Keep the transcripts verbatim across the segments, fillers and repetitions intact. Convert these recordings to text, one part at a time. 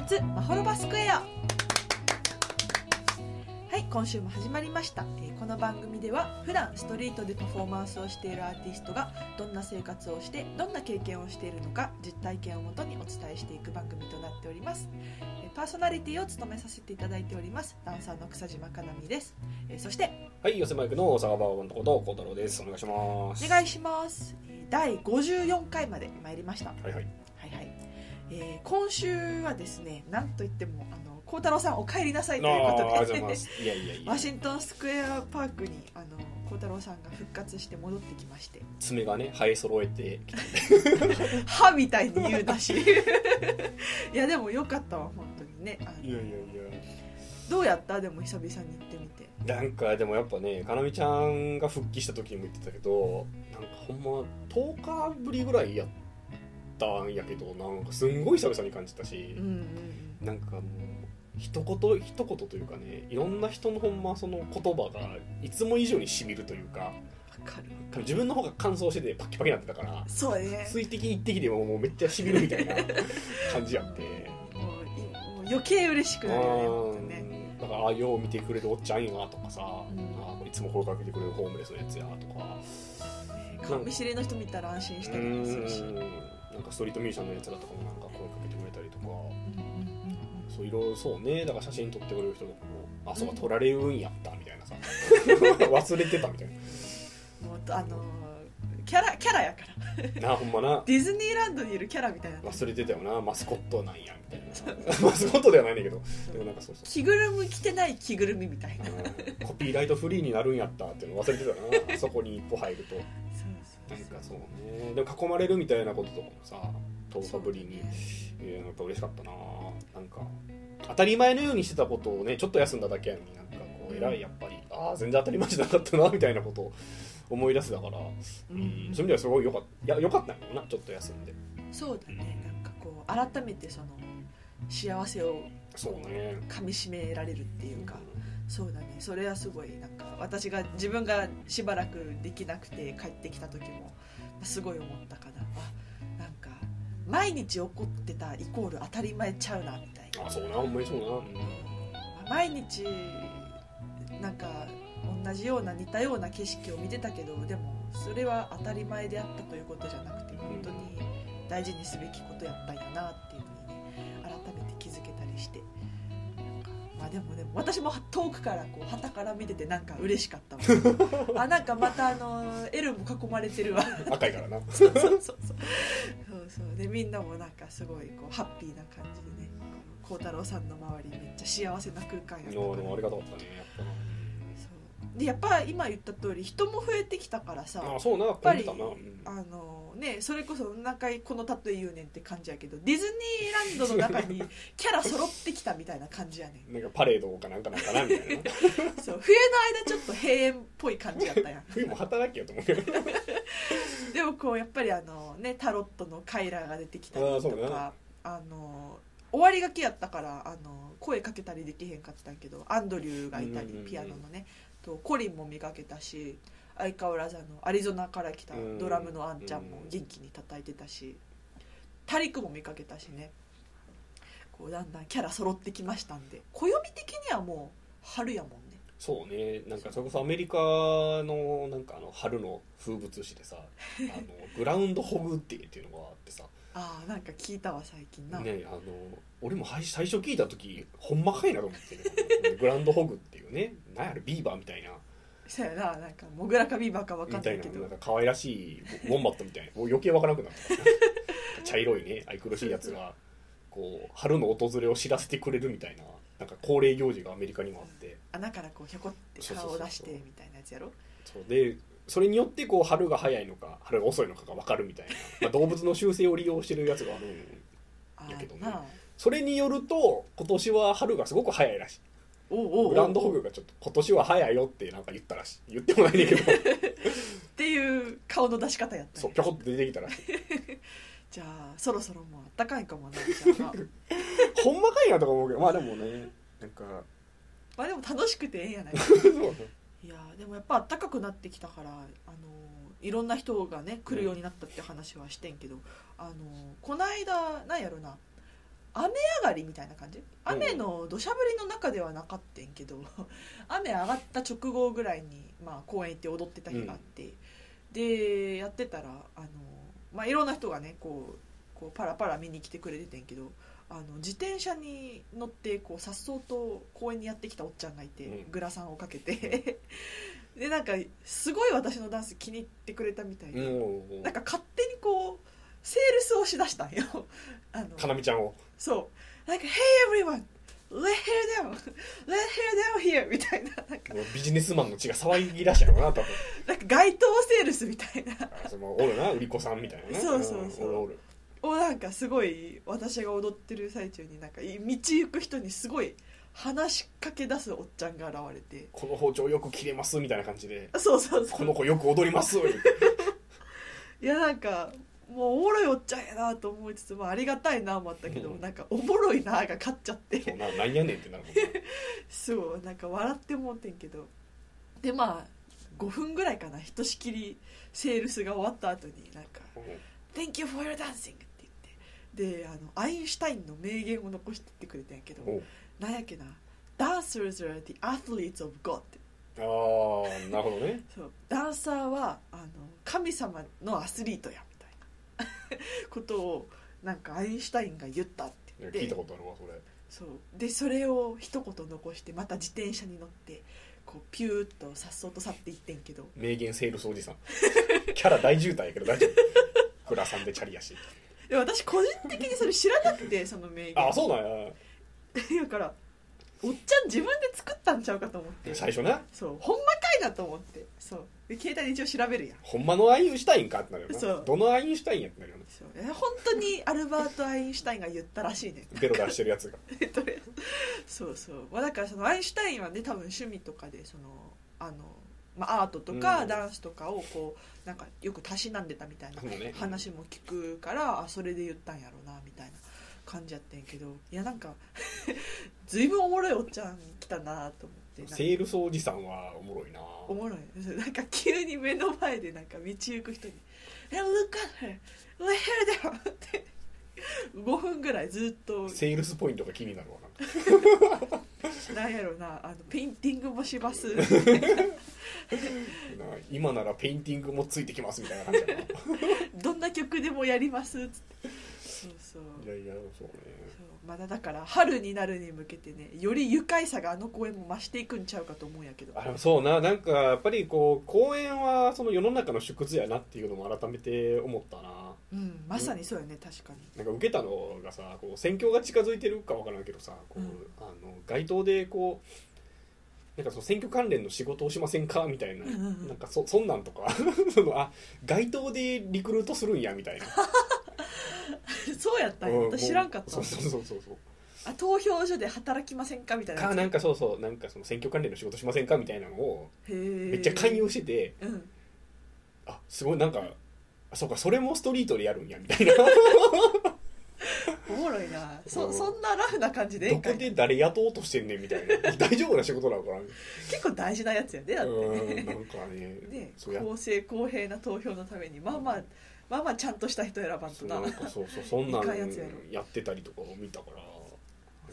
活まほろばスクエア。はい、今週も始まりました。えーこの番組では普段ストリートでパフォーマンスをしているアーティストがどんな生活をしてどんな経験をしているのか実体験をもとにお伝えしていく番組となっております。えーパーソナリティを務めさせていただいておりますダンサーの草島かなみです。えーそしてはい、寄せマイクの大阪バーバンとこと孝太郎です。お願いします。 お願いします。えーだいごじゅうよんかいまで参りました。 はいはい。 はいはい。えー今週はですね、なんといってもあの孝太郎さんお帰りなさいということで、 あーありがとうございます。いやいやいや。 ワシントンスクエアパークにあの孝太郎さんが復活して戻ってきまして、 爪がね生え揃えてきた歯みたいに言うだしいやでもよかったわ本当にね。あのいやいやいや。 どうやった？でも久々に行ってみて。 なんかでもやっぱね、かなみちゃんが復帰した時にも言ってたけど、なんかほんまとおかぶりぐらいやったんやけど、なんかすんごい久々に感じたし、 うんうんうん。 なんかもう一言一言というかね、いろんな人のほんまその言葉がいつも以上にしみるというか、 わかる。 多分自分の方が乾燥しててパキパキになってたから、 そうね。 水滴一滴でももうめっちゃしみるみたいな感じやって。 もういもう余計嬉しくなるよね本当にね。 だからああよう見てくれるおっちゃんやとかさ、 うんあいつも声かけてくれるホームレスのやつやとか、 顔見知りの人見たら安心したりもするし。 うんなんかストリートミュージシャンのやつだとかもなんか声かけてくれたりとか、 うんうんうんそういろいろそうね、だから写真撮ってくれる人とかも、あそうか撮られるんやったみたいなさ忘れてたみたいもうあのーキャラキャラやからななほんまなディズニーランドにいるキャラみたいな。 忘れてたよな、マスコットなんやみたいなマスコットではないんだけど、でもなんかそうそう着ぐるみ着てない着ぐるみみたいな。 コピーライトフリーになるんやったっていうの忘れてたなあそこに一歩入るとそうそうなんかそうね、でも囲まれるみたいなこととかもさとおかぶりに、 そうねえーやっぱ嬉しかったな。なんか当たり前のようにしてたことをねちょっと休んだだけやのになんかこう偉いやっぱりああ全然当たり前じゃなかったなみたいなことを思い出すだから、うんうんそういう意味ではすごいよかったいやよかったんだよなちょっと休んで。 そうだね。なんかこう改めてその幸せをそうね噛み締められるっていうか、そうだね。それはすごいなんか私が自分がしばらくできなくて帰ってきた時もすごい思ったかな。あなんか毎日起こってたイコール当たり前ちゃうなみたいな。 あそうなほんまにそうな、うん毎日なんか同じような似たような景色を見てたけど、でもそれは当たり前であったということじゃなくて本当に大事にすべきことやったんやなっていうのにね改めて気づけたりして、なんかまあでもでも私も遠くからこう旗から見ててなんか嬉しかったわあなんかまたあの L も囲まれてるわ赤いからなそうそうそうそうそうそうでみんなもなんかすごいこうハッピーな感じでね、孝太郎さんの周りめっちゃ幸せな空間やったからでもありがたかったねやっぱな。 そうでやっぱ今言った通り人も増えてきたからさ、 あそうなやっぱり混んでたな、うんあのねそれこそ何回この例え言うねんって感じやけど、ディズニーランドの中にキャラ揃ってきたみたいな感じやねんなんかパレードかなんかなんかなみたいなそう冬の間ちょっと閉園っぽい感じやったやん冬も働けよと思うけどでもこうやっぱりあのねタロットのカイラが出てきたりあーそうねとか、あの終わりがけやったからあの声かけたりできへんかったんやけどアンドリューがいたり、 うんうんうんピアノのねとコリンも見かけたし、相変わらずあのアリゾナから来たドラムのあんちゃんも元気に叩いてたし、タリクも見かけたしね、こうだんだんキャラ揃ってきましたんで、暦的にはもう春やもんね。 そうね、なんかそれこそアメリカのなんかあの春の風物詩でさあのグラウンドホグデーっていうのがあってさああなんか聞いたわ最近な、 ね、あの俺も最初聞いた時ほんまかいなと思って、ね、グラウンドホグっていうねなんやろビーバーみたいなそうやな、なんかモグラかビーバーか分かみたいなんないけどなんか可愛らしいウォンバットみたいなもう余計わからなくなった茶色いね愛くるしいやつがこう春の訪れを知らせてくれるみたいななんか恒例行事がアメリカにもあって穴からこうひょこって顔を出してみたいなやつやろ。 そうでそれによってこう春が早いのか春が遅いのかが分かるみたいな、まあ、動物の習性を利用してるやつがあるんやけどね、 あーなあそれによると今年は春がすごく早いらしい。 おうおうおうおうグランドホグがちょっと今年は早いよってなんか言ったらしい。言ってもないねんけどっていう顔の出し方やったんやそうぴょこって出てきたらしいじゃあそろそろもうあったかいかもなじゃあほんまかいなとか思うけどまあでもねなんかまあでも楽しくてええんやないそうねいやでもやっぱあったかくなってきたから、あのいろんな人がね来るようになったって話はしてんけど、あのこないだなんやろな雨上がりみたいな感じ、雨の土砂降りの中ではなかったんけど雨上がった直後ぐらいに、まあ、公園行って踊ってた日があって、うん、でやってたらあの、まあ、いろんな人がねこうこうパラパラ見に来てくれててんけど、あの自転車に乗ってこうさっそうと公園にやってきたおっちゃんがいて、うん、グラサンをかけてでなんかすごい私のダンス気に入ってくれたみたいで、うん、なんか勝手にこうセールスをしだしたんよあのかなみちゃんをそうなんか Hey everyone let her down let her down here みたいな、なんかビジネスマンの血が騒ぎ出しちゃうな多分なんか街頭セールスみたいなあそのおるな売り子さんみたいなねそうそうそう、 うん、おるおるをなんかすごい私が踊ってる最中になんか道行く人にすごい話しかけ出すおっちゃんが現れて、 この包丁よく切れますみたいな感じで、 そうそうそう、 この子よく踊りますいやなんかもうおもろいおっちゃんやなと思いつつ、まあ、ありがたいなもあったけど、うん、なんかおもろいなが勝っちゃってそうな、なんやねんってなるもんねそうなんか笑ってもんてんけど、でまあごふんぐらいかな、ひとしきりセールスが終わった後になんか、うん、Thank you for your dancing って言って、であのアインシュタインの名言を残してってくれたんやけど、なんやっけな、 Dancers are the athletes of God って、 ああなるほどねそうダンサーはあの神様のアスリートやみたいなことをなんかアインシュタインが言ったって言って、 聞いたことあるわそれ。 そうでそれを一言残してまた自転車に乗ってこうピューッとさっそうと去っていってんけど、 名言セールスおじさんキャラ大渋滞やけど大丈夫グラさんでチャリやし。 で私個人的にそれ知らなくてその名言あそうなんやだからおっちゃん自分で作ったんちゃうかと思って、 最初ね、 そうほんまかいなと思って、そうで携帯で一応調べるやん、 ほんまのアインシュタインかってなるよな、 そうどのアインシュタインやってなるよね、 そう本当にアルバート・アインシュタインが言ったらしいねベロ出してるやつがそうそう、まあ、だからそのアインシュタインはね多分趣味とかでそのあの、まあ、アートとかダンスとかをこうなんかよくたしなんでたみたいな話も聞くから、あそれで言ったんやろうなみたいな感じやってんけど、いやなんかずいぶんおもろいおっちゃん来たなと思って、 セールスおじさんはおもろいな、 おもろい、なんか急に目の前でなんか道行く人に「Hey, look at her! Let her down!」ってごふんぐらいずっとセールスポイントが気になるわななんやろな、あのペインティングもします今ならペインティングもついてきますみたいな感じやなどんな曲でもやりますっつって、そうそう、 いやいやそうね、 そうまだだから春になるに向けてね、より愉快さがあの公園も増していくんちゃうかと思うんやけど、 あそうな、なんかやっぱりこう公園はその世の中の縮図やなっていうのも改めて思ったな。 うん、まさにそうよね、確かに。 なんか受けたのがさ、こう選挙が近づいてるかわからんけどさ、こう、うん、あの街頭でこうなんかその選挙関連の仕事をしませんかみたいな、うんうんうん、なんか そ, そんなんとかそのあ街頭でリクルートするんやみたいなそうやったんや、私知らんかった。 そうそうそうそう、 あ投票所で働きませんかみたいなか、なんかそうそう、なんかその選挙関連の仕事しませんかみたいなのをめっちゃ勧誘してて、うん、あすごいなんかあそうかそれもストリートでやるんやみたいなおもろいな、そ, そんなラフな感じでどこで誰雇おうとしてんねんみたいな大丈夫な仕事なのかな結構大事なやつやで、だってうんなんかねね、公正公平な投票のためにまあまあまあまあちゃんとした人選ばんとな、 なんかそうそうそんなんやってたりとかを見たから、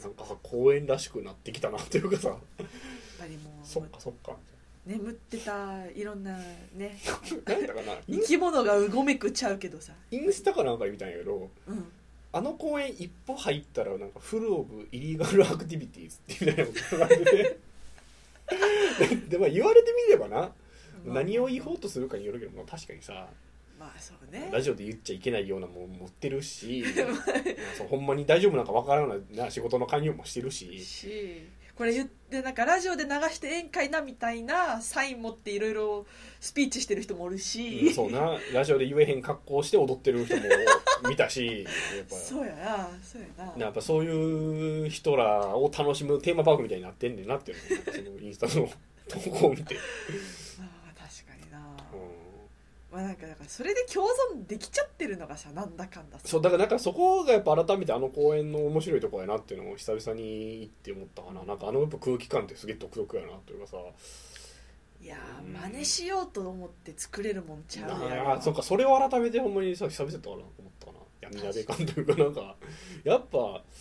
なんかさ公園らしくなってきたなっていうかさ、やっぱりもうそっかそっか眠ってたいろんなね何だかな生き物がうごめくちゃうけどさ、 インスタかなんか見たんやけど、 うん、 あの公園一歩入ったらなんかフルオブイリーガルアクティビティーズってみたいなことがあっててで、まあ、言われてみればな、まあ、何を言おうとするかによるけど、まあ、確かにさ、 まあそうね、 ラジオで言っちゃいけないようなもん持ってるしそうほんまに大丈夫なんか分からないな仕事の勧誘もしてるししこれ言ってなんかラジオで流してええんかいなみたいなサイン持っていろいろスピーチしてる人もおるし、 うん、そうなラジオで言えへん格好して踊ってる人も見たしやっぱそうやなそうやなやっぱそういう人らを楽しむテーマパークみたいになってんねんなっていうのそのインスタの投稿を見てまあ確かにな、 うんまあ、なんかだからそれで共存できちゃってるのがさなんだかんださ、 そうだからなんかそこがやっぱ改めてあの公園の面白いところやなっていうのを久々に行って思ったかな。なんかあのやっぱ空気感ってすげえ独特やなというかさ、 いやー、うん、真似しようと思って作れるもんちゃうやん。あそうかそれを改めてほんまにさ久々だったかなと思ったかな。闇鍋感というかなんかやっぱ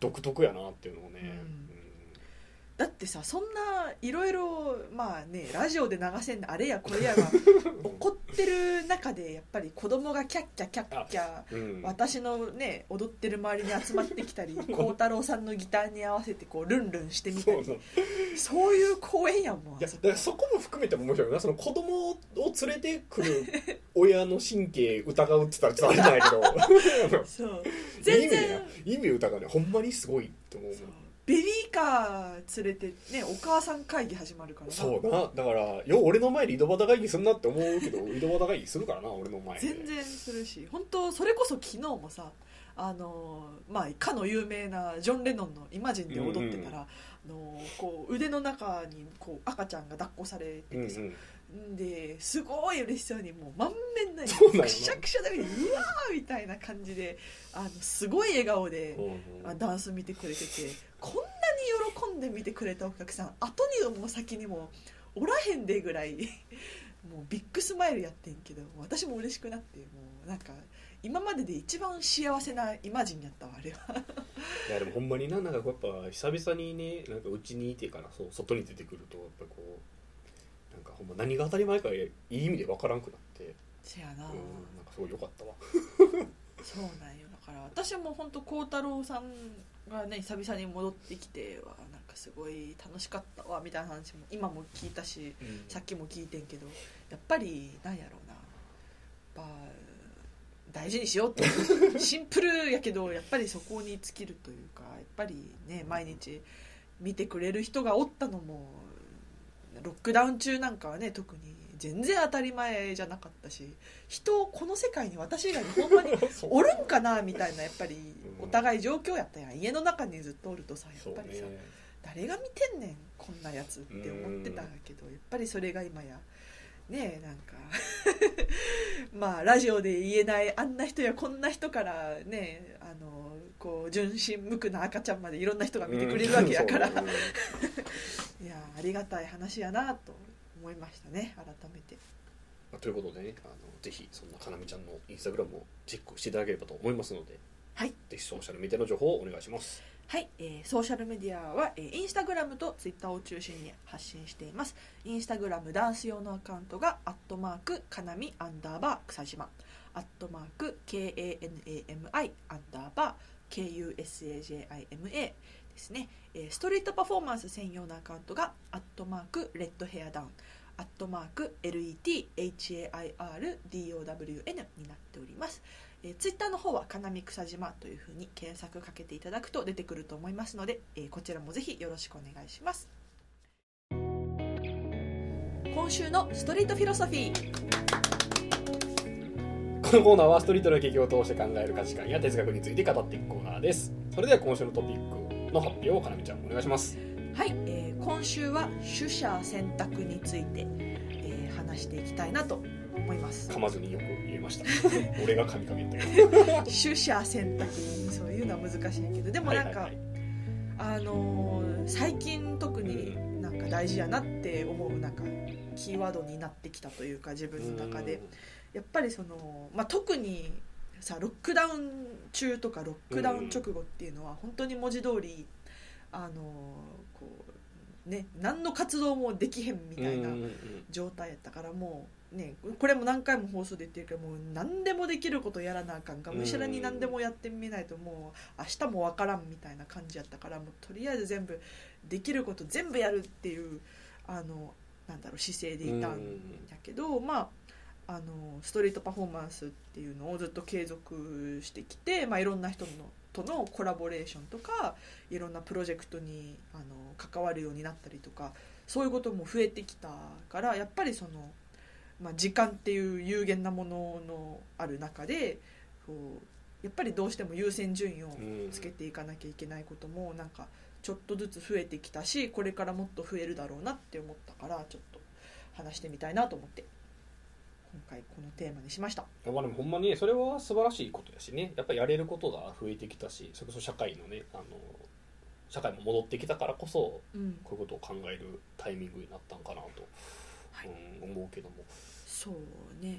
独特やなっていうのをね、 うんうんだってさそんないろいろまあねラジオで流せんのあれやこれやが起こってる中でやっぱり子供がキャッキャキャッキャ、うん、私のね踊ってる周りに集まってきたり孝太郎さんのギターに合わせてこうルンルンしてみたりそうそうそういう公演やもん。 いやだからそこも含めても面白いな。その子供を連れてくる親の神経疑うって言ったらちょっとあれじゃないけどそう全然意味疑うねほんまにすごいって思う。 ベビーカー連れてねお母さん会議始まるからな。 そうなだからよ俺の前で井戸端会議すんなって思うけど井戸端会議するからな俺の前で全然するし本当それこそ昨日もさあのまあかの有名なジョン・レノンの「イマジン」で踊ってたら、うんうん、あのこう腕の中にこう赤ちゃんが抱っこされててさ、うんうん、ですごい嬉しそうにもう満面ないくしゃくしゃだけどうわーみたいな感じであのすごい笑顔で、うんうん、ダンス見てくれててこんなに喜んで見てくれたお客さん後にも先にもおらへんでぐらいもうビッグスマイルやってんけど私も嬉しくなってもうなんか今までで一番幸せなイマジンやったわあれはいやでもほんまにななんかやっぱ久々にねなんかうちにいてからそう外に出てくるとやっぱこうなんかほんま何が当たり前かいい意味で分からんくなってせやな、うん、なんかすごい良かったわそうなんよだから私も本当孝太郎さんがね久々に戻ってきてはなんかすごい楽しかったわみたいな話も今も聞いたし、うん、さっきも聞いてんけどやっぱりなんやろうなやっぱ大事にしようってシンプルやけどやっぱりそこに尽きるというかやっぱりね毎日見てくれる人がおったのもロックダウン中なんかはね特に全然当たり前じゃなかったし人この世界に私以外にほんまにおるんかなみたいなやっぱりお互い状況やったやん家の中にずっとおるとさやっぱりさ、ね、誰が見てんねんこんなやつって思ってたけどやっぱりそれが今やねえなんかまあラジオで言えないあんな人やこんな人からねあのこう純真無垢な赤ちゃんまでいろんな人が見てくれるわけやから、うん、いやありがたい話やなと思いましたね改めて。 ということでねあのぜひそんなかなみちゃんのインスタグラムをチェックしていただければと思いますので、 はい、 ぜひソーシャルメディアの情報をお願いします。 はい、えー、ソーシャルメディアは、えー、インスタグラムとツイッターを中心に発信しています。インスタグラムダンス用のアカウントがアットマークかなみアンダーバー草島アットマーク ケーエーエヌエーエムアイ アンダーバー ケーユーエスエージェーアイエムエー ですね、えー、ストリートパフォーマンス専用のアカウントがアットマークレッドヘアダウンアットマーク エルイーティーエイチエーアイアールディーオーダブリューエヌ になっております。えー、ツイッターの方はかなみ草島というふうに検索かけていただくと出てくると思いますので、えー、こちらもぜひよろしくお願いします。今週のストリートフィロソフィー。 このコーナーはストリートの劇を通して考える価値観や哲学について語っていくコーナーです。それでは今週のトピックの発表をかなみちゃんお願いします。 はい、えー、今週は取捨選択について、えー、話していきたいなと思います。 噛まずによく言えました俺が噛みかけたけど取捨選択そういうのは難しいけどでもなんか、はいはいはい、あのー、最近特になんか大事やなって思うなんかキーワードになってきたというか自分の中でやっぱりその、まあ、特にさロックダウン中とかロックダウン直後っていうのは本当に文字通りあのこうね何の活動もできへんみたいな状態やったからもうねこれも何回も放送で言ってるけどもう何でもできることやらなあかんがむしろに何でもやってみないともう明日もわからんみたいな感じやったからもうとりあえず全部できること全部やるっていうあのなんだろう姿勢でいたんやけどまああのストリートパフォーマンスっていうのをずっと継続してきて、まあ、いろんな人のとのコラボレーションとかいろんなプロジェクトにあの関わるようになったりとかそういうことも増えてきたからやっぱりその、まあ、時間っていう有限なもののある中でこうやっぱりどうしても優先順位をつけていかなきゃいけないこともなんかちょっとずつ増えてきたしこれからもっと増えるだろうなって思ったからちょっと話してみたいなと思って今回このテーマにしました。 まあ、でもほんまにそれは素晴らしいことやしねやっぱりやれることが増えてきたしそれこそ社会のねあの社会も戻ってきたからこそ、うん、こういうことを考えるタイミングになったんかなと、はいうん、思うけどもそうね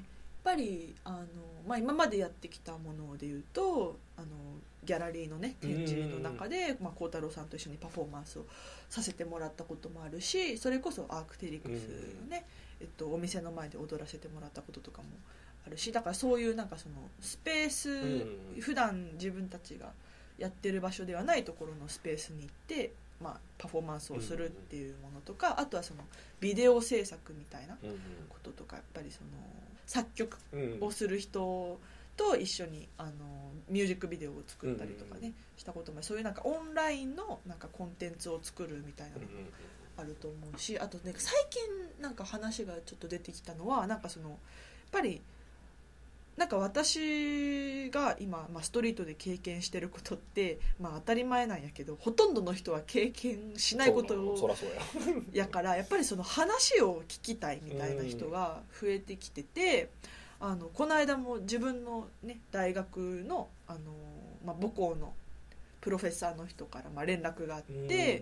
ぱりあの、まあ、今までやってきたものでいうとあのギャラリーのね展示の中でまあ、幸太郎さんと一緒にパフォーマンスをさせてもらったこともあるし、それこそアークテリクスのね、えっと、お店の前で踊らせてもらったこととかもあるし、だからそういうなんかそのスペース、うん、普段自分たちがやってる場所ではないところのスペースに行って、まあ、パフォーマンスをするっていうものとか、あとはそのビデオ制作みたいなこととか、やっぱりその作曲をする人と一緒にあのミュージックビデオを作ったりとかね、したことも、そういうなんかオンラインのなんかコンテンツを作るみたいなのもあると思うし、あとね最近なんか話がちょっと出てきたのは、なんかそのやっぱりなんか私が今、まあ、ストリートで経験してることって、まあ、当たり前なんやけどほとんどの人は経験しないことをそらそうややからやっぱりその話を聞きたいみたいな人が増えてきてて、あのこの間も自分の、ね、大学の、あの、まあ、母校のプロフェッサーの人からまあ連絡があって、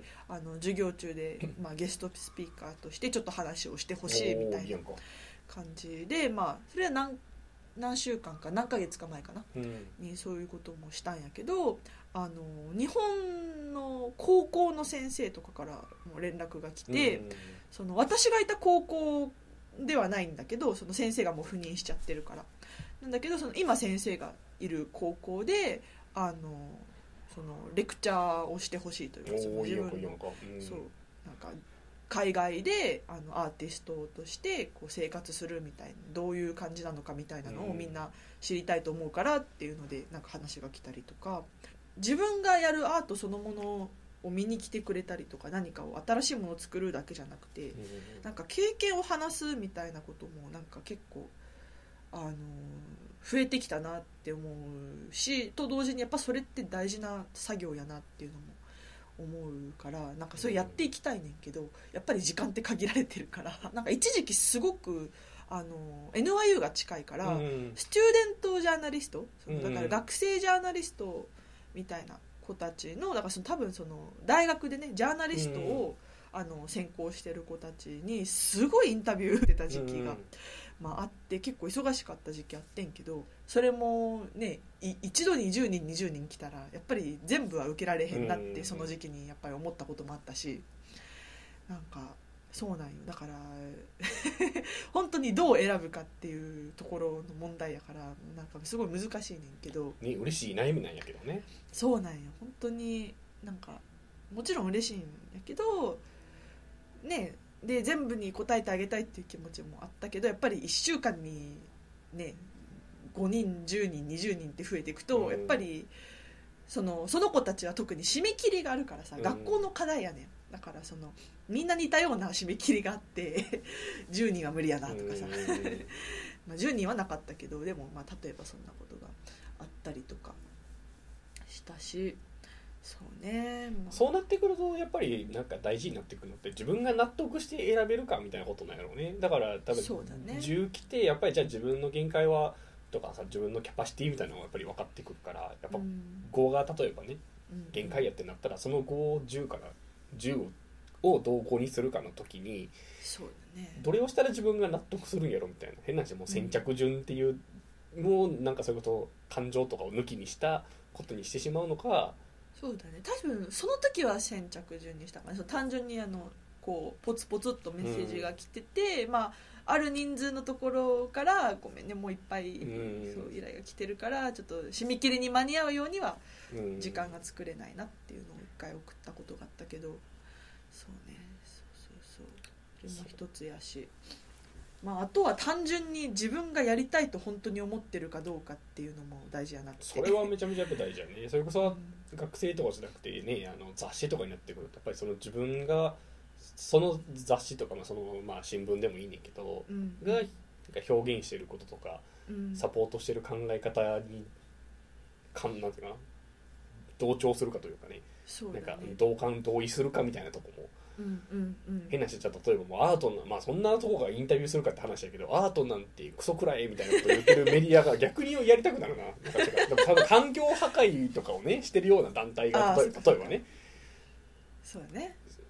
あの授業中でまあゲストスピーカーとしてちょっと話をしてほしいみたいな感じで、まあそれは何何週間か何ヶ月か前かな、うん、にそういうこともしたんやけど、あの日本の高校の先生とかからも連絡が来て、うん、その私がいた高校ではないんだけど、その先生がもう赴任しちゃってるからなんだけど、その今先生がいる高校であのそのレクチャーをしてほしいというか、その自分の、うん、そうなんか海外であのアーティストとしてこう生活するみたいな、どういう感じなのかみたいなのをみんな知りたいと思うからっていうのでなんか話が来たりとか、自分がやるアートそのものを見に来てくれたりとか、何かを新しいものを作るだけじゃなくて、なんか経験を話すみたいなこともなんか結構あの増えてきたなって思うし、と同時にやっぱそれって大事な作業やなっていうのも思うから、なんかそれやっていきたいねんけど、やっぱり時間って限られてるから、なんか一時期すごくあの エヌワイユー が近いから、うん、スチューデントジャーナリスト、そのだから学生ジャーナリストみたいな子たちの、だからその多分その大学でねジャーナリストを、うん、あの専攻してる子たちにすごいインタビューしてた時期が、うんまあ、あって、結構忙しかった時期あってんけど、それもね一度にじゅうにんにじゅうにん来たらやっぱり全部は受けられへんなってその時期にやっぱり思ったこともあったし、なんかそうなんよ、だから本当にどう選ぶかっていうところの問題やから、なんかすごい難しいねんけど、 ね、嬉しい悩みなんやけどね。 そうなんよ、本当になんかもちろん嬉しいんやけどね、で全部に答えてあげたいっていう気持ちもあったけど、やっぱりいっしゅうかんにねごにんじゅうにんにじゅうにんって増えていくと、うん、やっぱりそのその子たちは特に締め切りがあるからさ、うん、学校の課題やねん。だからそのみんな似たような締め切りがあってじゅうにんは無理やなとかさ、うん、まあじゅうにんはなかったけど、でもまあ例えばそんなことがあったりとかしたし、そうね、まあ、 そうなってくるとやっぱりなんか大事になってくるのって自分が納得して選べるかみたいなことなんやろうね。だから多分じゅう来てやっぱりじゃあ自分の限界はとかさ、自分のキャパシティみたいなのがやっぱり分かってくるから、やっぱごが例えばね、うん、限界やってなったらそのごをじゅうからじゅうをどうごにするかの時に、 そうだね、 どれをしたら自分が納得するんやろみたいな、変な話もう先着順っていう、うん、もうなんかそういうこと感情とかを抜きにしたことにしてしまうのか。 そうだね、多分その時は先着順にしたから、そう単純にあのこうポツポツっとメッセージが来てて、うん、まあある人数のところからごめんねもういっぱい、うん、そう依頼が来てるからちょっと締め切りに間に合うようには時間が作れないなっていうのを一回送ったことがあったけど、そうね、そうそうそう、それも一つやし、まあ、あとは単純に自分がやりたいと本当に思ってるかどうかっていうのも大事やなって。 それはめちゃめちゃやっぱ大事やね。それこそ、うん、学生とかじゃなくてね、あの雑誌とかになってくるとやっぱりその自分がその雑誌とか、まあそのまあ新聞でもいいねんけど、うん、が表現してることとか、うん、サポートしてる考え方にかんなんていうかな、同調するかというかね、 そうだね、 なんか同感同意するかみたいなとこも。 うんうんうん、 変な人じゃ例えばもうアートな、まあそんなとこがインタビューするかって話だけど、アートなんてクソくらいみたいなことを言ってるメディアが逆にやりたくなるな。なんかでも多分環境破壊とかをねしてるような団体が例えばね、 そうだね、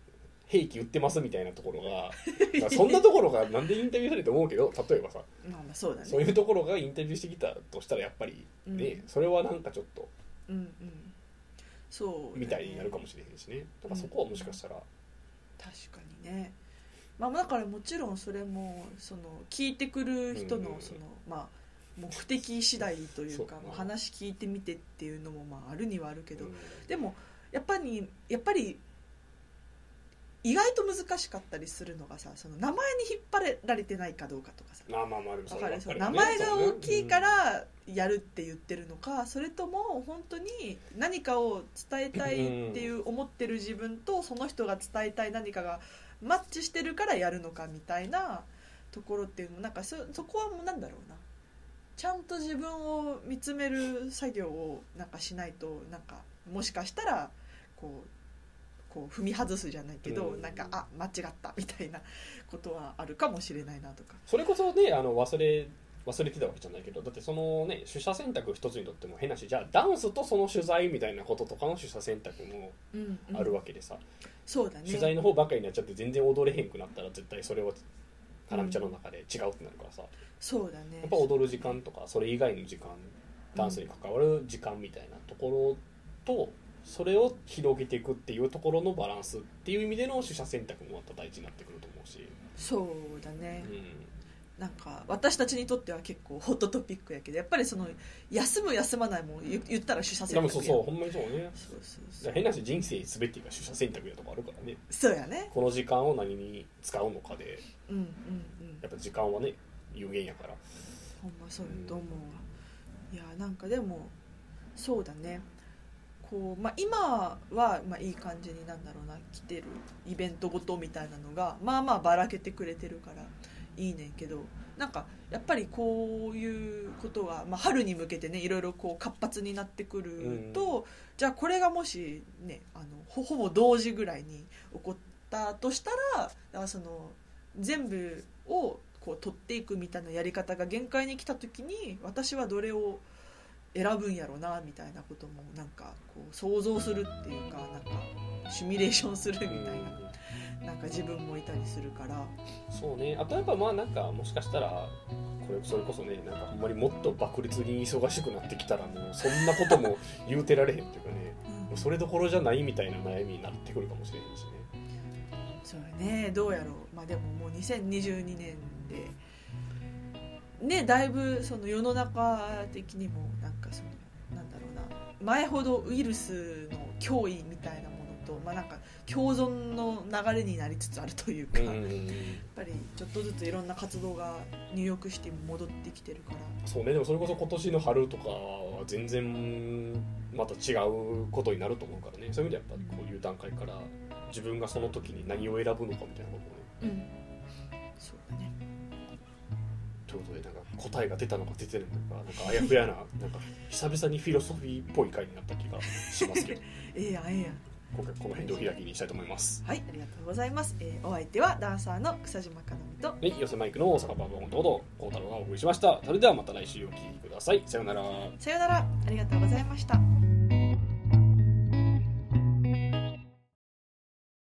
兵器売ってますみたいなところがそんなところがなんでインタビューされると思うけど、例えばさ、 まあまあそうだね、 そういうところがインタビューしてきたとしたらやっぱりね、うん、それはなんかちょっとうんうんそう、ね、 みたいになるかもしれへんしね。だからそこはもしかしたら、うん、 確かにね。まあだからもちろんそれもその聞いてくる人のその、うん、まあ目的次第というか、まあ、話聞いてみてっていうのもまああるにはあるけど、うん、でもやっぱりやっぱり意外と難しかったりするのがさ、その名前に引っ張られてないかどうかとかさ、 まあまあまあでもそれはやっぱりね、 名前が大きいからやるって言ってるのか、それとも本当に何かを伝えたいっていう思ってる自分とその人が伝えたい何かがマッチしてるからやるのかみたいなところっていうのもなんか そ, そこはもうなんだろうな、ちゃんと自分を見つめる作業をなんかしないと、なんかもしかしたらこうこう踏み外すじゃないけど、うん、なんかあ間違ったみたいなことはあるかもしれないなとか。 それこそね、あの忘れ忘れてたわけじゃないけど、だってそのね取捨選択一つにとっても変なし、じゃあダンスとその取材みたいなこととかの取捨選択もあるわけでさ、うんうん、 そうだね、 取材の方ばっかりになっちゃって全然踊れへんくなったら絶対それはハラミちゃんの中で違うってなるからさ、うん、 そうだね、 やっぱ踊る時間とかそれ以外の時間、ダンスに関わる時間みたいなところと、それを広げていくっていうところのバランスっていう意味での取捨選択もまた大事になってくると思うし、 そうだね、 うん、 なんか私たちにとっては結構ホットトピックやけど、やっぱりその休む休まないも言ったら取捨選択や。 でもそうそうほんまにそうね。 そうそうそう、 変なし人生全てが取捨選択やとかあるからね。 そうやね。 この時間を何に使うのかで、 うんうんうん、 やっぱ時間はね有限やから。 ほんまそうやと思うわ、うん、いやなんかでもそうだね。こうまあ、今はまあいい感じになんだろうな、来てるイベントごとみたいなのがまあまあばらけてくれてるからいいねんけど、なんかやっぱりこういうことが、まあ、春に向けてねいろいろこう活発になってくると、うん、じゃあこれがもしねあの ほ, ほぼ同時ぐらいに起こったとしたら、だからその全部をこう取っていくみたいなやり方が限界に来た時に私はどれを選ぶんやろなみたいなこともなんかこう想像するっていうか、なんかシミュレーションするみたいな、なんか自分もいたりするから。 そうね、あとやっぱまあなんかもしかしたらこれそれこそね、なんかほんまにもっと爆裂に忙しくなってきたらもうそんなことも言うてられへんっていうかね、うん、それどころじゃないみたいな悩みになってくるかもしれへんしね。 そうね、どうやろう。まあでももうにせんにじゅうにねんでね、だいぶその世の中的にもなんかそのなんだろうな、前ほどウイルスの脅威みたいなものと、まあ、なんか共存の流れになりつつあるというか、うんうんうん、やっぱりちょっとずついろんな活動がニューヨークシティも戻ってきてるから。 そうね、でもそれこそ今年の春とかは全然また違うことになると思うからね。そういう意味でやっぱこういう段階から自分がその時に何を選ぶのかみたいなことをね、 うん、そうだね。 ということでなんか答えが出たのか出てるのかなんかあやふやななんか久々にフィロソフィーっぽい回になった気がしますけどええやんええやん。 今回この辺でお開きにしたいと思います。 はい、ありがとうございます、えー、お相手はダンサーの草島かなみと、 はい、寄せマイクの大阪バーボンと孝太郎がお送りしました。それではまた来週お聞きください。さようなら。 さようなら。ありがとうございました。